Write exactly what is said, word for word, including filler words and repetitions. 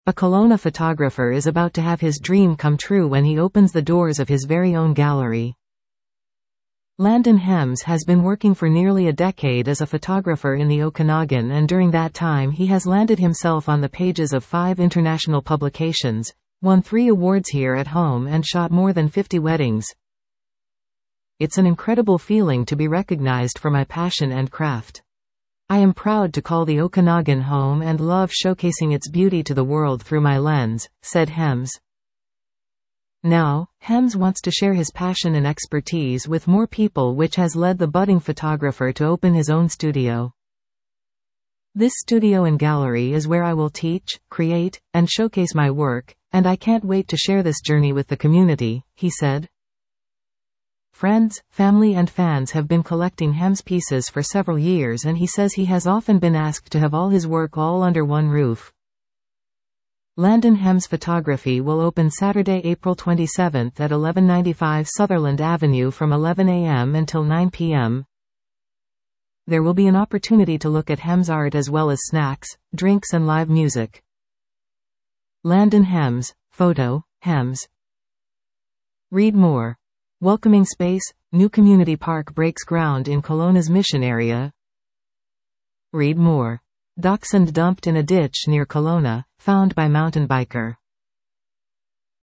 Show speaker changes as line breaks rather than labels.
A Kelowna photographer is about to have his dream come true when he opens the doors of his very own gallery. Landon Hems has been working for nearly a decade as a photographer in the Okanagan, and during that time he has landed himself on the pages of five international publications, won three awards here at home, and shot more than fifty weddings. It's an incredible feeling to be recognized for my passion and craft. I am proud to call the Okanagan home and love showcasing its beauty to the world through my lens, said Hems. Now, Hems wants to share his passion and expertise with more people, which has led the budding photographer to open his own studio. This studio and gallery is where I will teach, create, and showcase my work, and I can't wait to share this journey with the community, he said. Friends, family and fans have been collecting Hems pieces for several years, and he says he has often been asked to have all his work all under one roof. Landon Hems Photography will open Saturday, April twenty-seventh at eleven ninety-five Sutherland Avenue from eleven a m until nine p m There will be an opportunity to look at Hems art as well as snacks, drinks and live music. Landon Hems, photo, Hems. Read more. Welcoming space, new community park breaks ground in Kelowna's Mission area. Read more. Dachshund dumped in a ditch near Kelowna, found by mountain biker.